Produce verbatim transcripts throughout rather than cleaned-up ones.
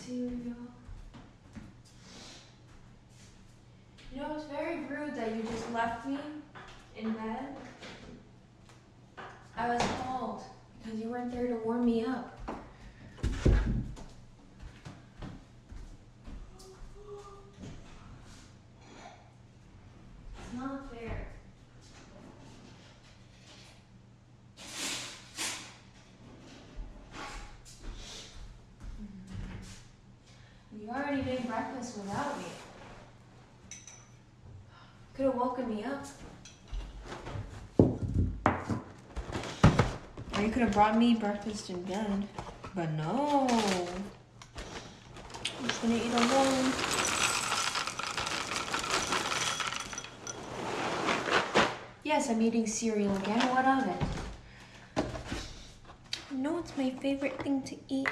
cereal. You know, it's very rude that you just left me in bed. I was cold because you weren't there to warm me up. It's not fair. You already made breakfast without me. Could have woken me up. Or you could have brought me breakfast in bed. But no. I'm just gonna eat alone. Yes, I'm eating cereal again. What of it? No, it's my favorite thing to eat.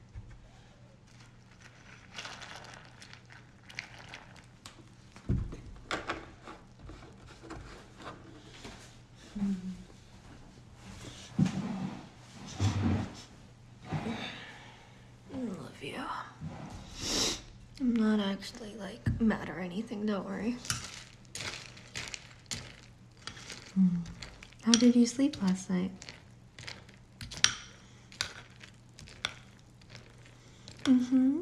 Olivia, I'm not actually like mad or anything, don't worry. Hmm. How did you sleep last night? Mm-hmm.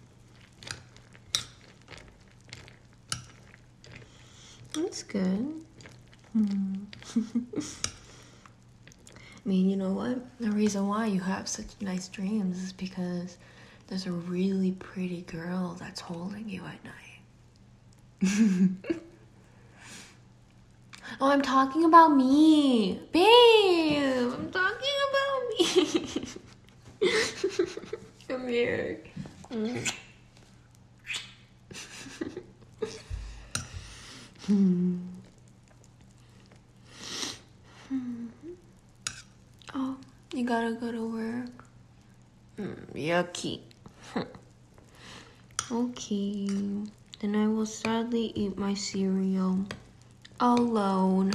That's good. Hmm. I mean, you know what? The reason why you have such nice dreams is because there's a really pretty girl that's holding you at night. Oh, I'm talking about me. Babe, I'm talking about me. Come here. hmm. Oh, you gotta go to work? Mm, yucky. Okay, then I will sadly eat my cereal alone.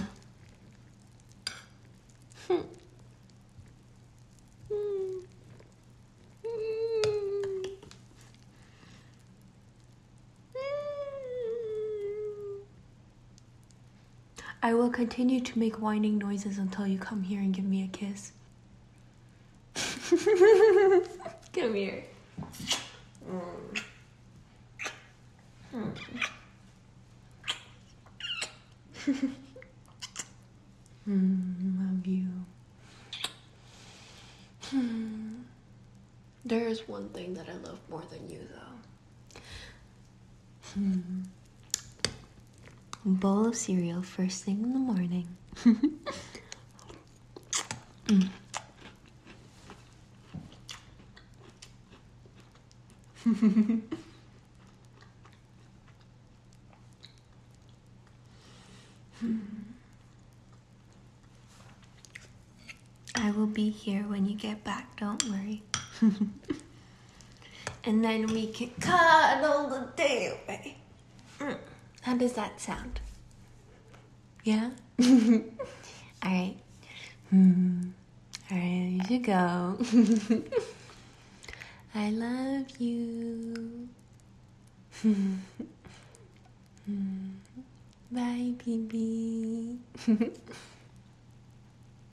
I will continue to make whining noises until you come here and give me a kiss. Come here. Mm. Mm. mm, love you. Hmm. There is one thing that I love more than you, though. Hmm. A bowl of cereal first thing in the morning. mm. I will be here when you get back, don't worry. And then we can cuddle the day away. Mm. How does that sound? Yeah? Alright. Hmm. Alright, you should go. I love you. Bye, baby.